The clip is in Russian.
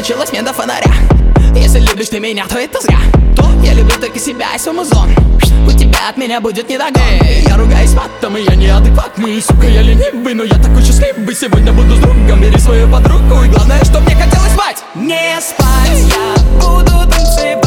случилось мне до фонаря. Если любишь ты меня, то это зря. Я люблю только себя и свой музон. У тебя от меня будет недогон. Я ругаюсь матом, и я неадекватный. Сука, я ленивый, но я такой счастливый. Сегодня буду с другом, бери свою подругу. И главное, что мне хотелось спать. Не спать, я буду танцевать.